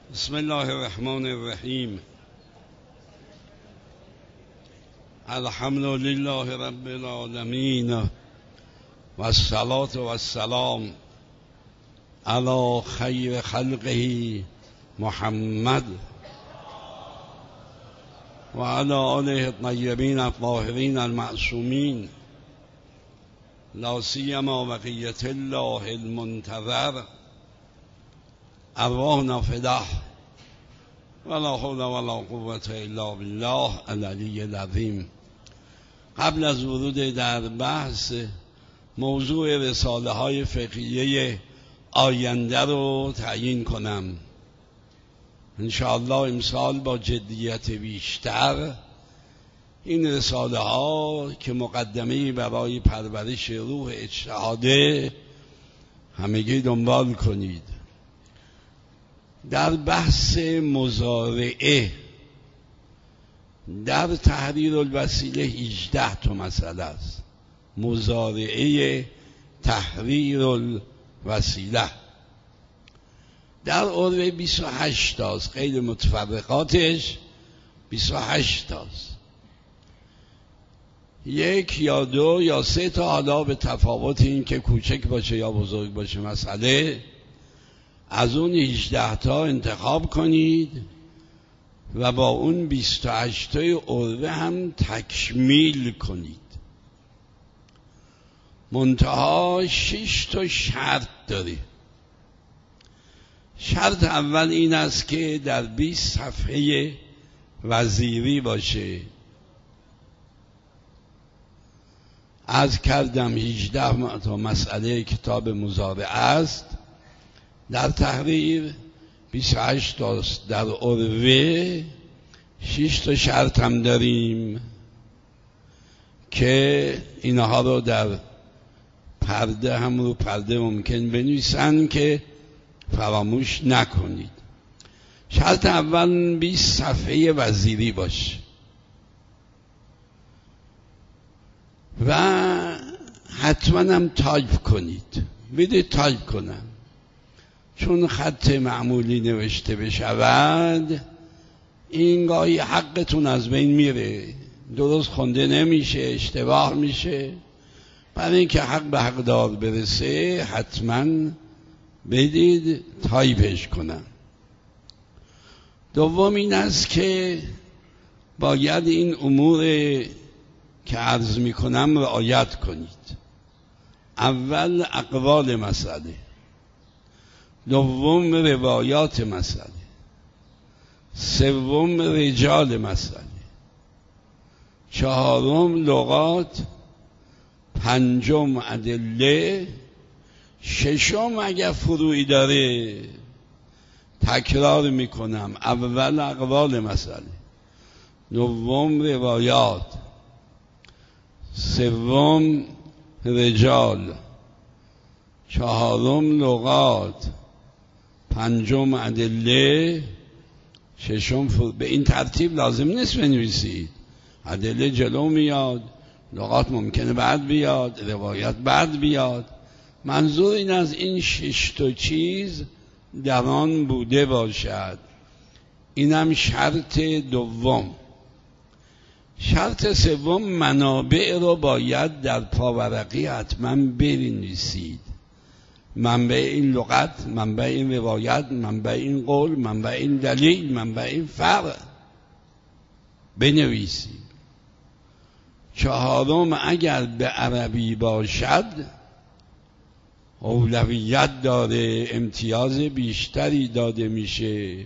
بسم الله الرحمن الرحیم. الحمد لله رب العالمین و الصلاة و السلام علی خیر خلقه محمد و علی آله الطیبین الطاهرین المعصومین، لا سیما بقیة الله المنتظر، ارواحنا فداه ولا حول ولا قوة الا بالله العلی العظیم. قبل از ورود در بحث موضوع رساله های فقهیه آینده رو تعیین کنم. انشاءالله امسال با جدیت بیشتر این رساله ها که مقدمه‌ای برای پرورش روح اجتهاده همگی دنبال کنید. در بحث مزارعه در تحریر الوسیله 18 تا مسئله است. مزارعه تحریر الوسیله در عربه 28 تاست، غیر متفرقاتش 28 تاست. 1 یا 2 یا 3 تا، حالا به تفاوت این که کوچک باشه یا بزرگ باشه مسئله، از اون 18 تا انتخاب کنید و با اون 28 تای عربه هم تکمیل کنید. منتها 6 تا شرط داره. شرط اول این است که در 20 صفحه وزیری باشه. از کردم 18 تا مسئله کتاب مزارعه است. در تحریر 28 تاست. در عربه 6 تا شرط هم داریم که اینها رو در پرده هم رو پرده ممکن بنویسن که فراموش نکنید. شرط اول 20 صفحه وزیری باشه و حتما هم تایپ کنید. بدید تایپ کنم، چون خط معمولی نوشته بشود این گاهی حقتون از بین میره، درست خونده نمیشه، اشتباه میشه. برای اینکه حق به حقدار برسه حتما بدید تایپش کنم. دوم این است که باید این امور که عرض میکنم رعایت کنید. اول اقوال مسئله، دوم روایات مسئله، سوم رجال مسئله، چهارم لغات، پنجم ادله، ششم اگر فروعی داره تکرار میکنم، اول اقوال مسئله، دوم روایات، سوم رجال، چهارم لغات، پنجم ادله، ششم به این ترتیب لازم نیست بنویسید. ادله جلو میاد، لغات ممکنه بعد بیاد، روایت بعد بیاد. منظور این از این 6 تا چیز در آن بوده باشد. اینم شرط دوم. شرط سوم منابع رو باید در پاورقی حتما بنویسید. منبع این لغت، منبع این روایت، منبع این قول، منبع این دلیل، منبع این فرع بنویسید. چهارم اگر به عربی باشد اولویت داره، امتیاز بیشتری داده میشه.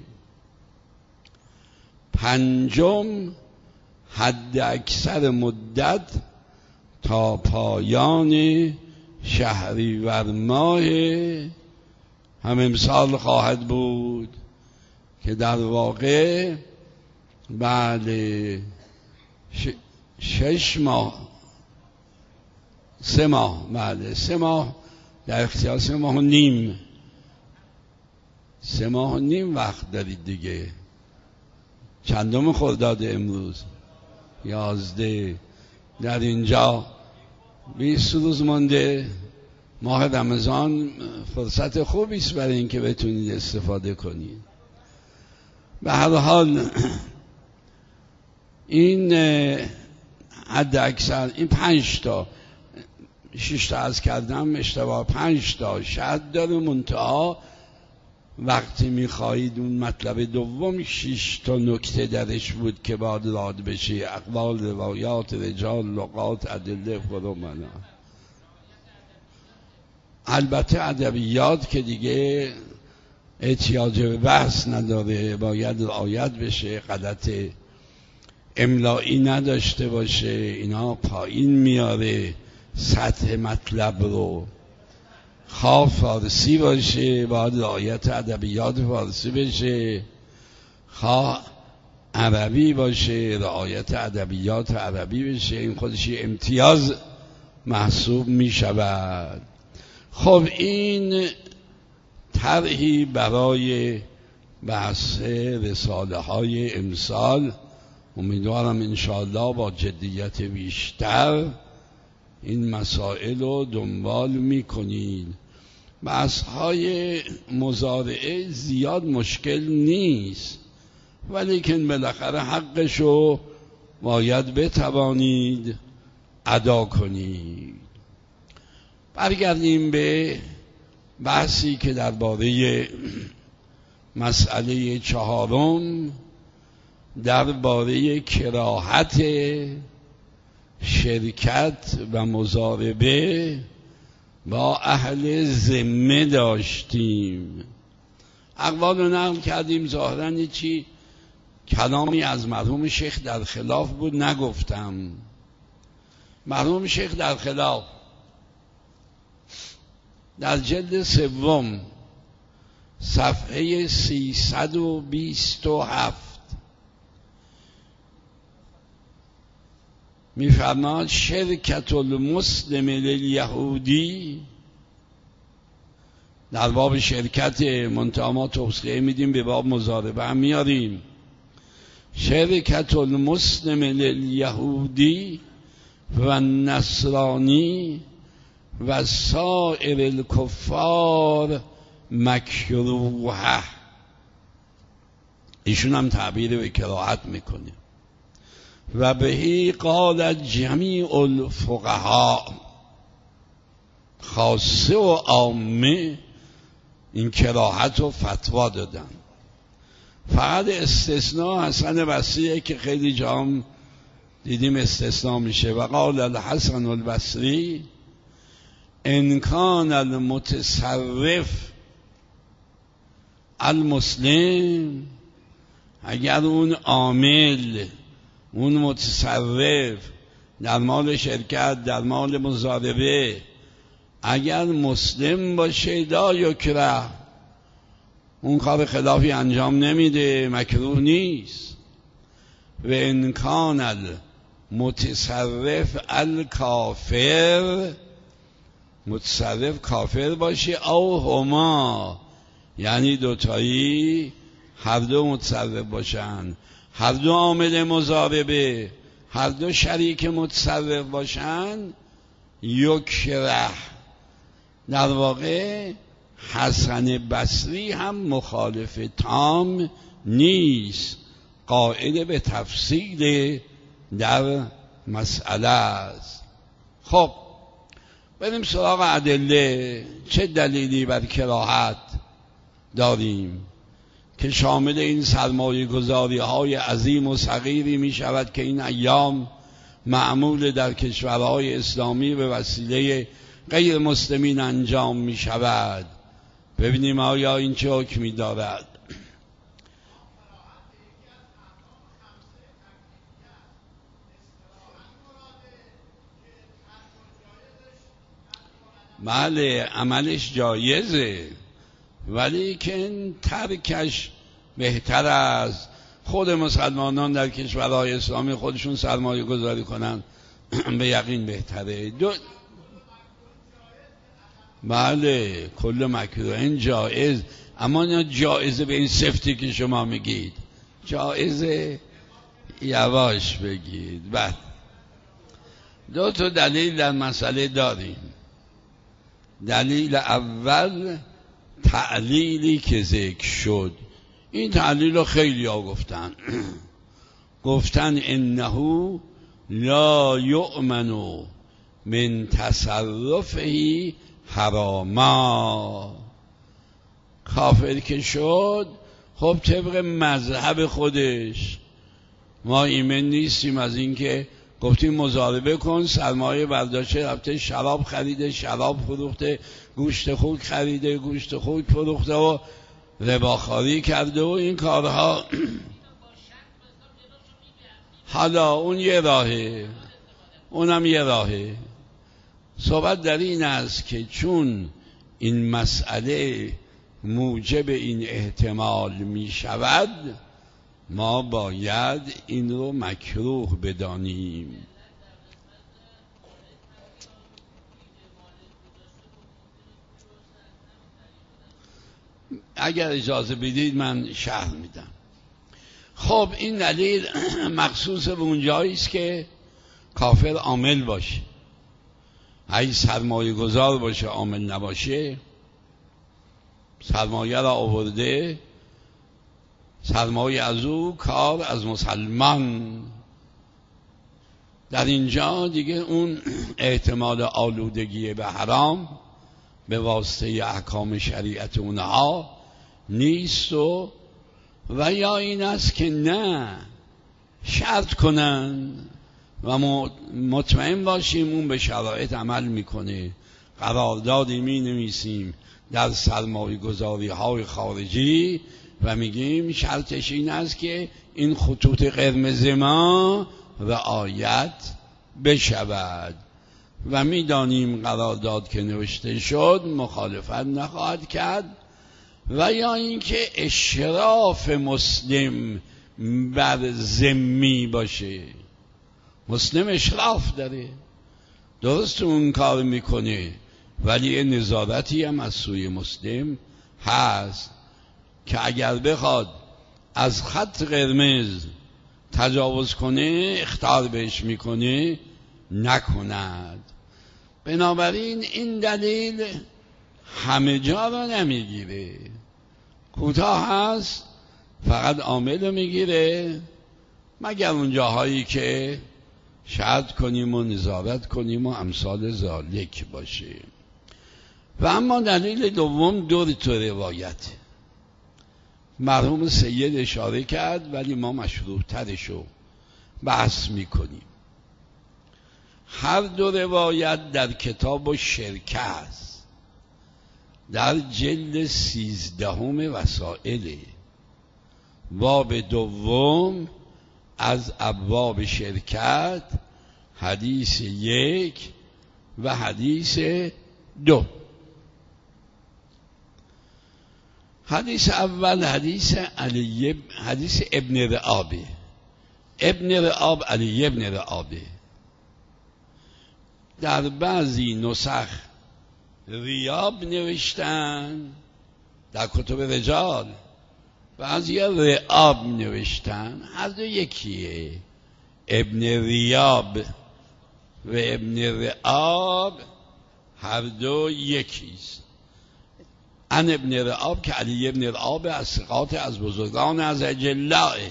پنجم حد اکثر مدت تا پایان شهریور ماه هم امسال خواهد بود که در واقع بعد 6 ماه 3 ماه، بعد 3 ماه در اختیار 3 ماه و نیم، 3 ماه و نیم وقت دارید دیگه. چندم خرداد امروز؟ 11. در اینجا 20 روز مانده. ماه رمضان فرصت خوبی است برای اینکه بتونید استفاده کنید. به هر حال این حد اکثر این 5 تا 6 تا از کردم اشتباه، 5 تا شرط داره، منتها وقتی میخواهید اون مطلب دوم 6 تا نکته درش بود که باید راد بشه: اقوال، روایات، رجال، لغات، ادله، فرومنا. البته ادبیات که دیگه احتیاج به بحث نداره، باید رعایت بشه، غلط املایی نداشته باشه، اینا پایین میاره سطح مطلب رو. خواه فارسی باشه باید رعایت ادبیات فارسی بشه، خواه عربی باشه رعایت ادبیات عربی بشه. این خودش امتیاز محسوب می شود. خب این طرحی برای بحث رساله های امسال، امیدوارم انشاءالله با جدیت بیشتر این مسائل رو دنبال میکنید. بحث های مضارعه زیاد مشکل نیست، ولیکن بالاخره حقشو باید بتوانید ادا کنید. برگردیم به بحثی که درباره مسئله 4 درباره کراهت شرکت و مضاربه با اهل ذمه داشتیم. اقوال رو نقل کردیم، ظاهراً چی کلامی از مرحوم شیخ در خلاف بود نگفتم. مرحوم شیخ در خلاف در جلد 3 صفحه 327 میفرماد: شرکت المسلم للیهودی، در باب شرکت، منتها ما توصیه میدیم به باب مضاربه هم میاریم. شرکت المسلم للیهودی و نصرانی و سائر الکفار مکروه. ایشون هم تعبیر به کراهت میکنه. و بهی قال جمیع الفقهاء، خاصه و عامه این کراهت رو فتوا دادن. فقط استثناء حسن بصریه که خیلی جام دیدیم استثناء میشه. و قال الحسن البصری ان کان المتصرف المسلم، اگر اون عامل، اون متصرف در مال شرکت، در مال مضاربه، اگر مسلم باشه لا یکره، اون کار خلافی انجام نمیده، مکروه نیست. و ان کان المتصرف الکافر، متصرف کافر باشه، او هما، یعنی دوتایی، هر دو متصرف باشن، هر دو عامل مضاربه، هر دو شریک متصرف باشن، یکره. در واقع حسن بصری هم مخالف تام نیست، قائل به تفصیل در مسئله است. خب بریم سراغ ادله. چه دلیلی بر کراهت داریم که شامل این سرمایه گذاری های عظیم و صغیری می شود که این ایام معمول در کشورهای اسلامی به وسیله غیر مسلمین انجام می شود؟ ببینیم آیا این چه حکمی دارد. بله عملش جایزه، ولی که ترکش بهتر است. خود مسلمانان در کشورهای اسلامی خودشون سرمایه گذاری کنن به یقین بهتره. بله کل مکروه جایز، اما نه جایزه به این سفتی که شما میگید، جایزه یواش بگید. بعد 2 تا دلیل در مسئله داریم. دلیل اول تعلیلی که ذکر شد، این تعلیل رو خیلی ها گفتن انه لا یؤمن من تصرفه حراما. کافر که شد خب طبق مذهب خودش ما ایمن نیستیم از اینکه گفتیم مضاربه کن، سرمایه برداشته رفته شراب خریده، شراب فروخته، گوشت خوک خریده، گوشت خوک فروخته و رباخواری کرده و این کارها. حالا اون یه راهه، اونم یه راهه. صحبت در این است که چون این مسئله موجب این احتمال می شود ما باید این رو مکروه بدانیم. اگر اجازه بدید من شرح میدم. خب این دلیل مخصوص به اونجایی است که کافر عامل باشه. اگه سرمایه گذار باشه عامل نباشه، سرمایه را آورده، سرمایه از او، کار از مسلمان، در اینجا دیگه اون احتمال آلودگی به حرام به واسطه احکام شریعت اونها نیست. و یا این است که نه، شرط کنن و مطمئن باشیم اون به شرایط عمل میکنه. قراردادی می نویسیم در سرمایه گذاری های خارجی و میگیم شرطش این است که این خطوط قرمز ما رعایت بشود و میدانیم قرارداد که نوشته شد مخالفت نخواهد کرد. و یا اینکه اشراف مسلم بر ذمی باشه. مسلم اشراف داره، درست اون کار میکنه، ولی نظارتی هم از سوی مسلم هست که اگر بخواد از خط قرمز تجاوز کنه اخطار بهش میکنه نکند. بنابراین این دلیل همه جا را نمیگیره، کوتاه هست، فقط عامل رو میگیره، مگر اون جاهایی که شرط کنیم و نظارت کنیم و امثال ذالک باشه. و اما دلیل دوم دو تا روایت مرحوم سید اشاره کرد ولی ما مشروع ترشو بحث میکنیم. هر دو روایت در کتاب شرکه است، در جلد 13 وسائل، باب دوم از ابواب شرکت، حدیث 1 و حدیث 2. حدیث اول حدیث ابن رعاب، ابن رعاب علی ابن رعاب. در بعضی نسخ ریاب نوشتن در کتب رجال، بعضی رعاب نوشتن، هر دو یکیه. ابن ریاب و ابن رعاب هر دو یکیست. ان ابن رعاب که علی ابن رعاب از ثقات از بزرگان از اجلاء.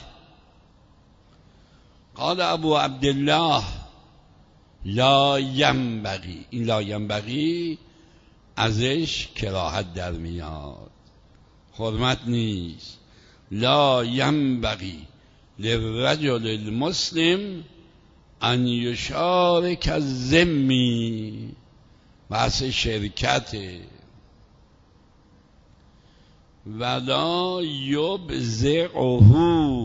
قال ابو عبدالله لا ینبغی، این لا ینبغی ازش کراهت در میاد، حرمت نیست. لا ینبغی للرجل المسلم ان یشارک الذمی، بحث شرکته. ولا یبزعه،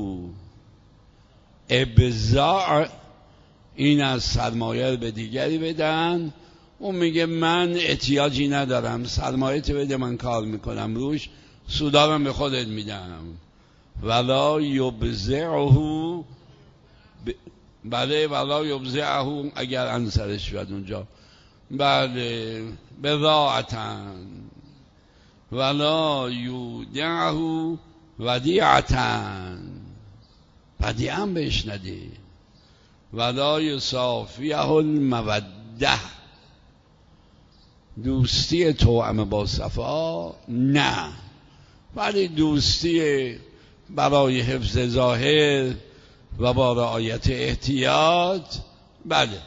ابزاع این از سرمایه به دیگری بدن، اون میگه من احتیاجی ندارم، سرمایه تو بده من کار میکنم روش، سودارم به خودت میدم. ولا یبزعه، بله ولا یبزعه اگر انصرش بیاد اونجا، بله بضاعتن. ولا یودعه ودیعتن، ودیعم بهش نده. ولا یصافیه الموده، دوستی توأم با صفا نه، ولی دوستی برای حفظ ظاهر و با رعایت احتیاط. بله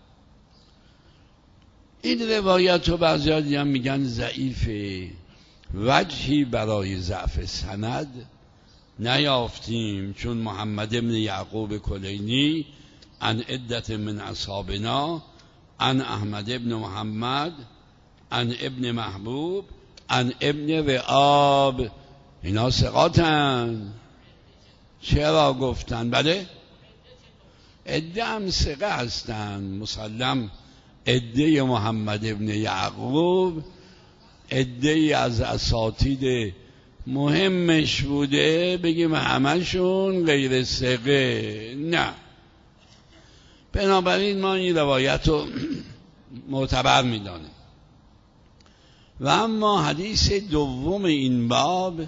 این روایت رو بعضی هم میگن ضعیفه، وجهی برای ضعف سند نیافتیم، چون محمد ابن یعقوب کلینی عن عدت من اصحابنا عن احمد ابن محمد عن ابن محبوب عن ابن رعاب، اینا ثقاتن. چرا گفتن؟ بله عده هم ثقه هستن مسلم، عده محمد ابن یعقوب عده از اساتید مهمش بوده بگیم همشون غیر ثقه؟ نه. بنابراین ما این روایت رو معتبر میدانیم. و اما حدیث دوم این باب،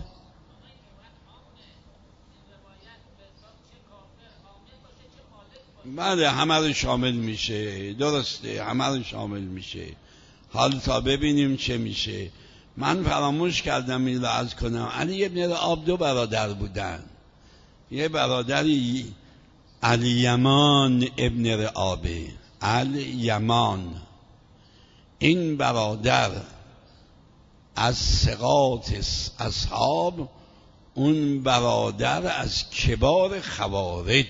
بله همه رو شامل میشه، درسته همه رو شامل میشه. حال تا ببینیم چه میشه. من فراموش کردم این رو عرض کنم، علی ابن رعاب دو برادر بودن. یه برادری الیمان ابن رعابه، الیمان، این برادر از ثقات اصحاب، اون برادر از کبار خوارج.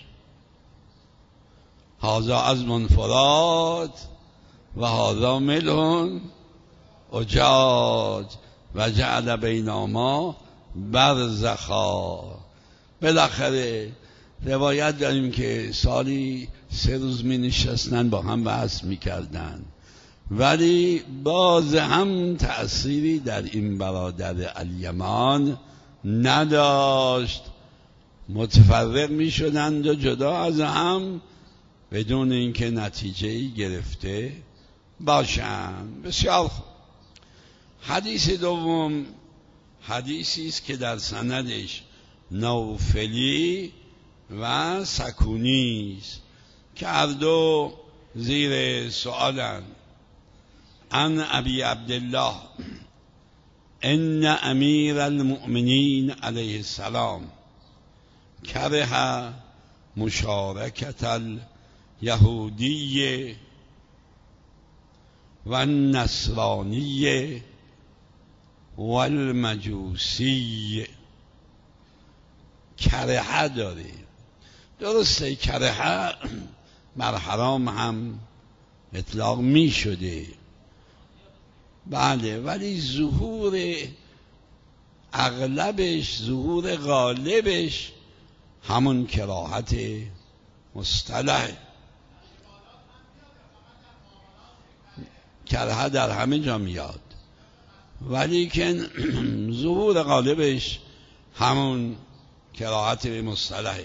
هذا از منفراد و هذا ملون اجاج و جعل بینهما برزخا. بالاخره روایت داریم که سالی 3 روز می نشستن با هم بحث می کردن، ولی باز هم تأثیری در این برادر الیمان نداشت. متفرق می شدند و جدا از هم بدون اینکه نتیجه‌ای گرفته باشند. بسیار خوب. حدیث دوم حدیثی است که در سندش نوفلی و سکونی است که هر دو زیر سؤالند. عن ابی عبدالله ان امیر المؤمنین علیه السلام کره مشارکت الیهودی و النصرانی و المجوسی. کره داره، درسته کره بر حرام هم اطلاق می شده، بله، ولی ظهور اغلبش، ظهور غالبش همون کراهت مصطلح. کره در همه جا میاد، ولی که ظهور غالبش همون کراهت مصطلحه.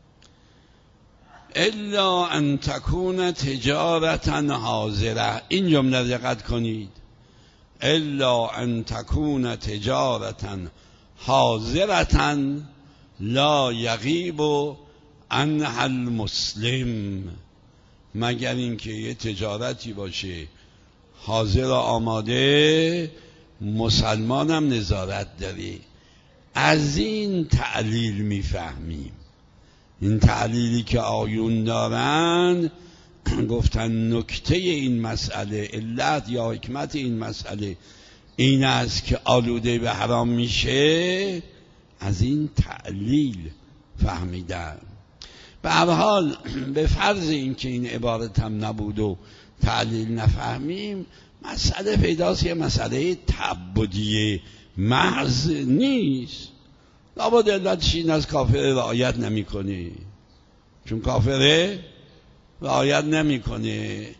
الا ان تکون تجارتا حاضره، این جمله دقت کنید، الا ان تکون تجارتا حاضرتا لا یغیب عنها المسلم، مگر اینکه یه تجارتی باشه حاضر و آماده، مسلمانم نظارت داره. از این تعلیل میفهمیم، این تعلیلی که آیون دارن، گفتن نکته این مسئله، علت یا حکمت این مسئله این است که آلوده به حرام میشه، از این تعلیل فهمیدن. به هر حال به فرض اینکه این عبارت هم نبود و تعلیل نفهمیم، مسئله پیداست که مسئله تعبدی محض نیست. لابد علتش این از کافر رعایت نمی‌کنه، چون کافر رعایت نمی‌کنه،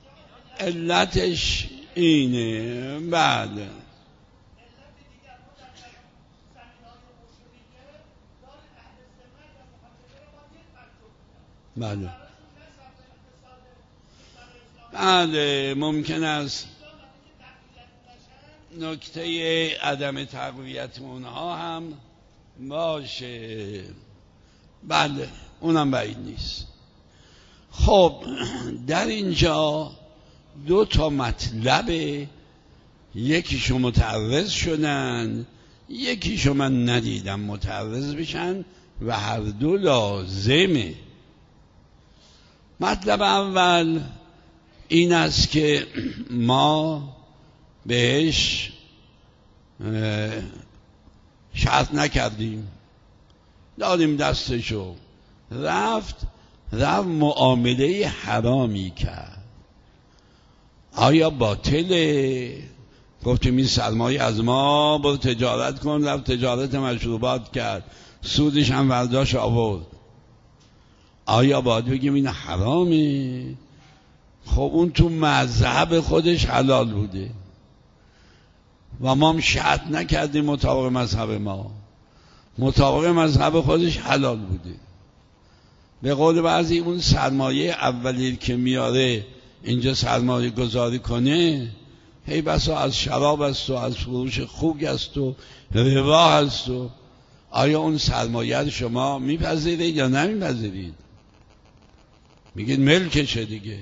علتش اینه. بعد بله بله ممکن است نکته عدم تقویت اونها هم باشه، بله اونم بعید نیست. خب در اینجا 2 مطلب، یکیشو متعرض شدن، یکیشو من ندیدم متعرض بشن و هر دو لازمه. مطلب اول این است که ما بهش شرط نکردیم، دادیم دستشو، رفت معامله حرامی کرد. آیا باطله؟ گفتیم این سرمایه از ما، برو تجارت کن، رفت تجارت مشروبات کرد، سودش هم برداشت آورد. آیا باید بگیم این حرامه؟ خب اون تو مذهب خودش حلال بوده و ما هم شرط نکردیم مطابق مذهب ما، مطابق مذهب خودش حلال بوده. به قول بعضی اون سرمایه اولی که میاره اینجا سرمایه گذاری کنه، هی بسا از شراب است و از فروش خوک است و ربا است. و آیا اون سرمایه رو شما میپذیرید یا نمیپذیرید؟ میگید ملکشه دیگه،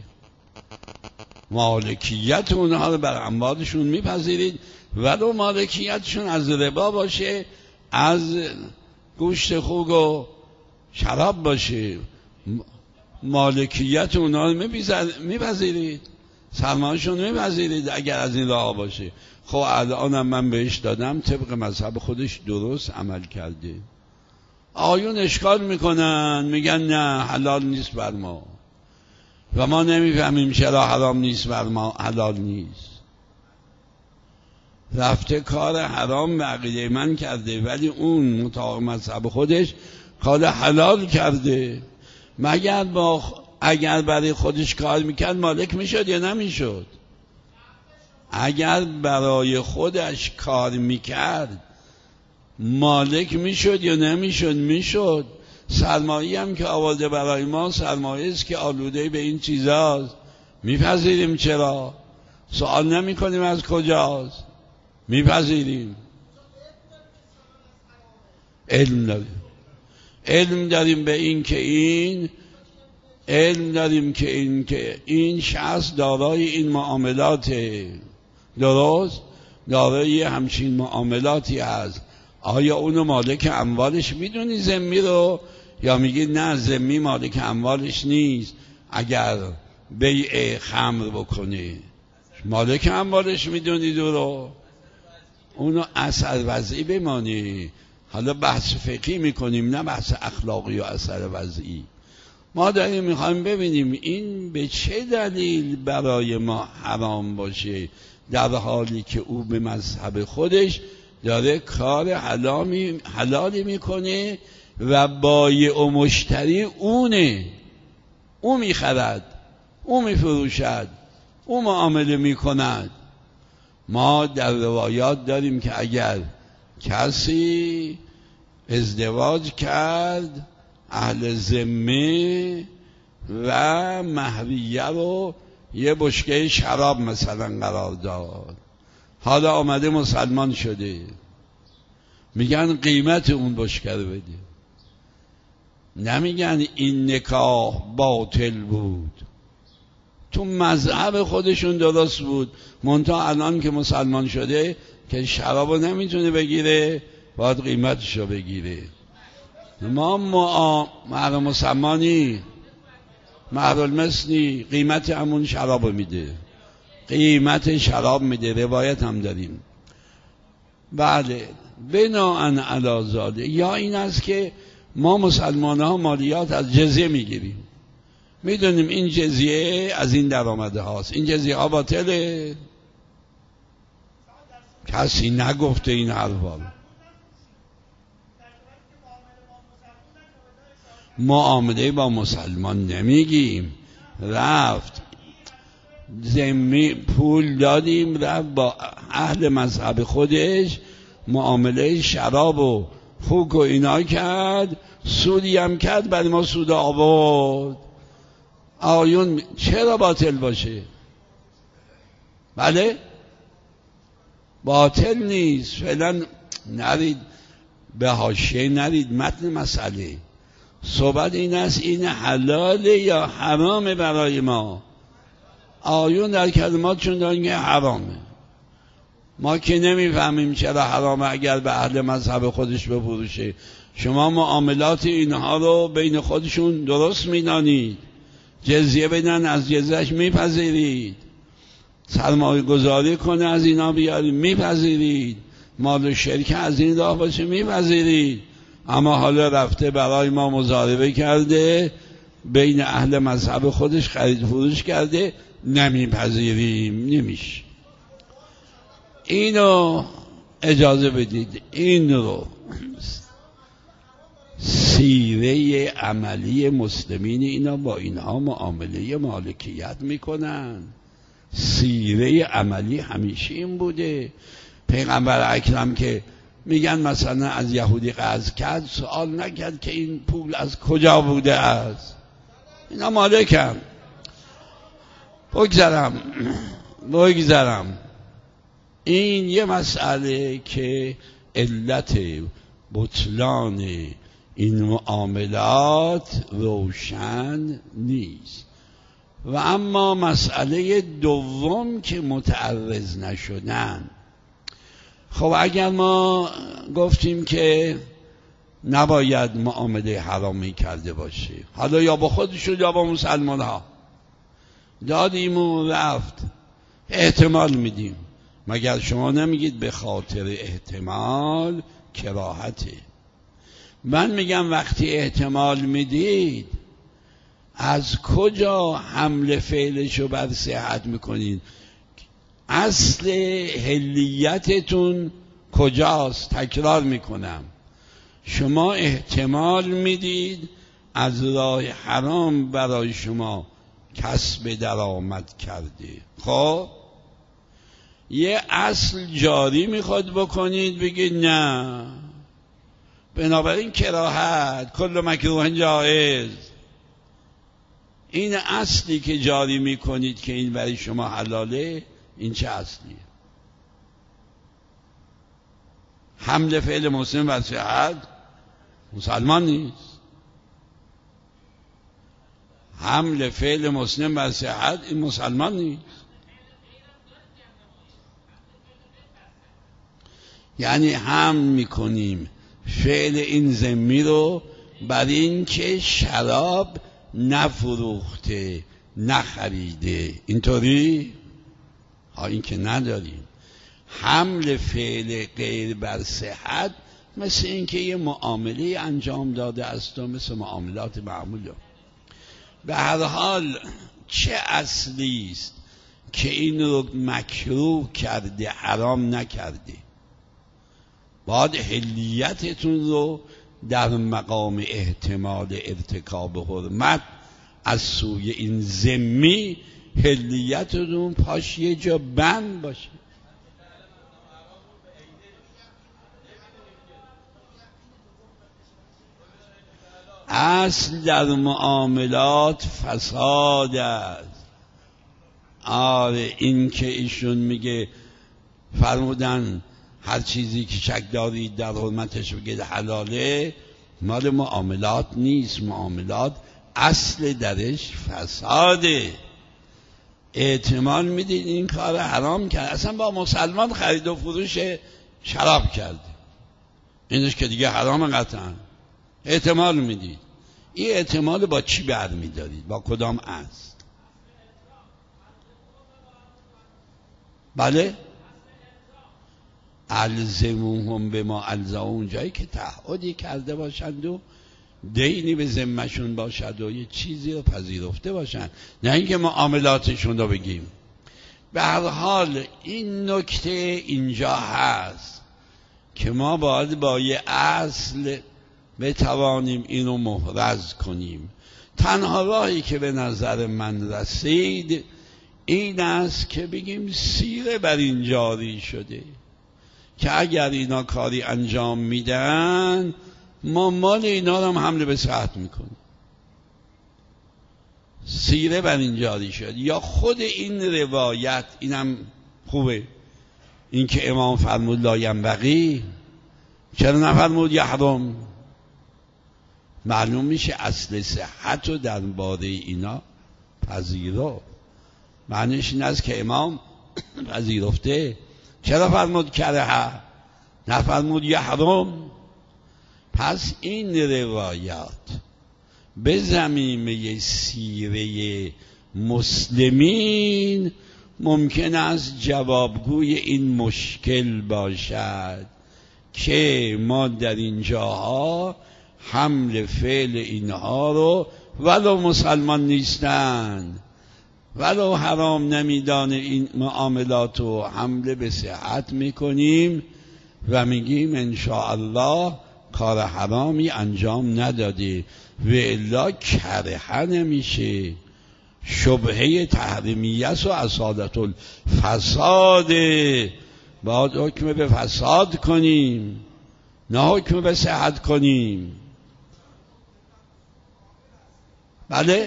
مالکیت اونها رو بر اموالشون میپذیرید، ولو مالکیتشون از ربا باشه، از گوشت خوک و شراب باشه، مالکیت اونها رو میپذیرید، سرمایه‌شون میپذیرید اگر از این راه باشه. خب الانم من بهش دادم، طبق مذهب خودش درست عمل کرده. آیون اشکال میکنن، میگن نه حلال نیست بر ما و ما نمیفهمیم چرا حرام نیست بر ما، حلال نیست. رفته کار حرام به عقیده من کرده، ولی اون مطابق مذهب خودش کار حلال کرده. اگر برای خودش کار میکرد مالک میشد یا نمیشد؟ اگر برای خودش کار میکرد مالک میشد یا نمیشد؟ میشد. سرمایه هم که آورده برای ما سرمایه است که آلوده به این چیزاست، میپذیریم. چرا؟ سوال نمی کنیم از کجاست، میپذیریم. علم داریم به این که این شخص دارای این معاملاته، درست دارای همچین معاملاتی هست. آیا اونو مالک اموالش میدونی ذمی رو، یا میگی نه ذمی مالک اموالش نیست؟ اگر بیع خمر بکنه مالک اموالش میدونی رو، اونو اثر وضعی بمانی. حالا بحث فقهی میکنیم، نه بحث اخلاقی و اثر وضعی. ما داریم میخوایم ببینیم این به چه دلیل برای ما حرام باشه، در حالی که او به مذهب خودش داره کار حلالی میکنه و بایع و مشتری اونه، او میخرد، او میفروشد، او معامله میکند. ما در روایات داریم که اگر کسی ازدواج کرد، اهل ذمه و مهریه رو یه بشکه شراب مثلا قرار داد، حالا آمده مسلمان شده، میگن قیمت اون بشکه رو بده، نمیگن این نکاح باطل بود، تو مذهب خودشون درست بود، منتها الان که مسلمان شده که شراب رو نمیتونه بگیره، باید قیمتشو بگیره. ما مهر مسمانی، مهر المثنی، قیمت همون شراب میده، قیمت شراب میده، روایت هم داریم. بله، بناءً علی ذالک. یا این است که ما مسلمان ها مالیات از جزیه میگیریم، میدونیم این جزیه از این درآمده هاست، این جزیه ها باطله؟ کسی نگفته این حرفا. معامله با مسلمان نمیگیم، رفت ذمی پول دادیم، رفت با اهل مذهب خودش معامله شراب و خوک و اینا کرد، سودی هم کرد، برای ما سود آورد. آیون چرا باطل باشه؟ بله باطل نیست. فعلا نرید به حاشیه، نرید متن مسئله. صحبت این است این حلاله یا حرامه برای ما. آیون در کلمات چون دارن که حرامه. ما که نمیفهمیم چرا حرامه اگر به اهل مذهب خودش بفروشه. شما معاملات اینها رو بین خودشون درست میدانید، جزیه بدن از جزیهش میپذیرید، سرمایه گذاری کنه از اینا بیارید میپذیرید، مال و شرکه از این راه باشه میپذیرید. اما حالا رفته برای ما مضاربه کرده، بین اهل مذهب خودش خرید فروش کرده، نمیپذیریم. نمیشه. اینو اجازه بدید این رو سیره عملی مسلمین اینا با اینها معامله مالکیت میکنن. سیره عملی همیشه این بوده. پیغمبر اکرم که میگن مثلا از یهودی قرض کرد، سوال نکرد که این پول از کجا بوده است، اینا مالکن. بگذرم این یه مسئله که علت بطلان این معاملات روشن نیست. و اما مسئله دوم که متعرض نشدن، خب اگر ما گفتیم که نباید معامله حرامی کرده باشه، حالا یا با خودشون یا با مسلمان ها، دادیم و رفت، احتمال میدیم. مگر شما نمیگید به خاطر احتمال کراهته؟ من میگم وقتی احتمال میدید از کجا حمل فعلشو بر صحت میکنید؟ اصل حلیتتون کجاست؟ تکرار میکنم، شما احتمال میدید از راه حرام برای شما کسب درآمد کرده. خب یه اصل جاری میخواد بکنید، بگید نه، بنابراین کراهت، کل مکروه جایز. این اصلی که جاری میکنید که این برای شما حلاله، این چه اصلیه؟ حمل فعل مسلم بر صحت مسلمان نیست. حمل فعل مسلم بر صحت این مسلمان نیست. یعنی هم میکنیم فعل این ذمی رو بر این که شراب نفروخته نخریده، اینطوری؟ این که نداریم. حمل فعل غیر بر صحت مثل این که یه معامله انجام داده است و مثل معاملات معموله. به هر حال چه اصلی است که این رو مکروه کرده حرام نکرده؟ باید حلیتتون رو در مقام احتمال ارتکاب حرمت از سوی این ذمی، حلیتتون پاش یه جا بند باشه. اصل در معاملات فساد است. این که ایشون میگه فرمودن هر چیزی که شک دارید در حرمتش بگید حلاله، مال معاملات نیست. معاملات اصل درش فساده. احتمال میدید این کار حرام کرد، اصلا با مسلمان خرید و فروش شراب کرده، اینش که دیگه حرام قطعا. احتمال میدید. این احتمال با چی برمیدارید؟ با کدام اصل؟ بله، الزموهم به ما الزمون، جایی که تعهدی کرده باشند و دینی به ذمه‌شون باشد و یه چیزی رو پذیرفته باشند، نه اینکه معاملاتشون رو بگیم. به هر حال این نکته اینجا هست که ما باید با یه اصل بتوانیم اینو محرز کنیم. تنها راهی که به نظر من رسید این است که بگیم سیره بر این جاری شده که اگر اینا کاری انجام میدن، ما مال اینا رو هم حمل به صحت میکنیم. سیره بر این جاری شد. یا خود این روایت، اینم خوبه، این که امام فرمود لا ینبغی، چرا نفرمود یحرم؟ معلوم میشه اصل صحت رو در باره اینا پذیرفت. معنیش این است که امام پذیرفته چرا فرمود کرها نفرمود یحرم؟ پس این روایات به ضمیمه سیره مسلمین ممکن است جوابگوی این مشکل باشد که ما در این جاها حمل فعل اینها رو ولو مسلمان نیستند ولو حرام نمیدانه این معاملات رو حمله به صحت میکنیم و میگیم انشاءالله کار حرامی انجام نداده و الا کرهه نمیشه، شبهه تحریمیت و اصالت الفساد، باید حکم به فساد کنیم نه حکم به صحت کنیم. بله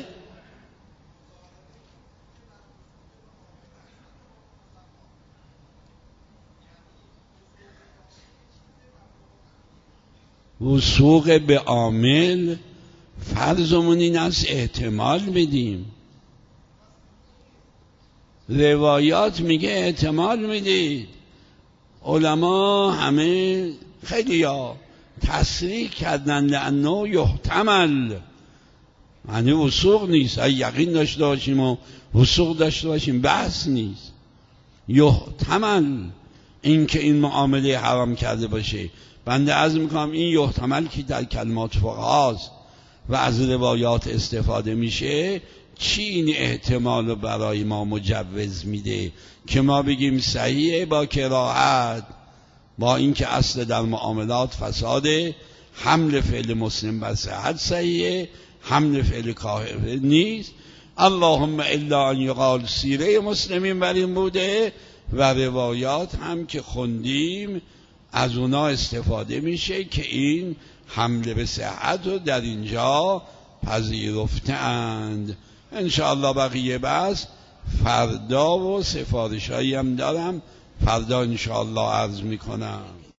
وثوق به عامل فرضمون این است احتمال بدیم. روایات میگه احتمال میدید. علما همه خیلی ها تصریح کردن لانه یحتمل، معنی وثوق نیست، یقین داشته باشیم و وثوق داشته باشیم بحث نیست. یحتمل این که این معامله حرام کرده باشه. بنده عرض میکنم این یحتمل که در کلمات فقهاست و از روایات استفاده میشه، چی این احتمال رو برای ما مجوز میده که ما بگیم صحیحه با کراهت، با اینکه اصل در معاملات فساده، حمل فعل مسلم بر صحت صحیحه، حمل فعل کافر نیست. اللهم الا ان یقال سیره مسلمین بر این بوده و روایات هم که خوندیم از اونا استفاده میشه که این حمله به صحت رو در اینجا پذیرفتند. انشاءالله بقیه بس فردا و سفارش هایی هم دارم، فردا انشاءالله عرض میکنم.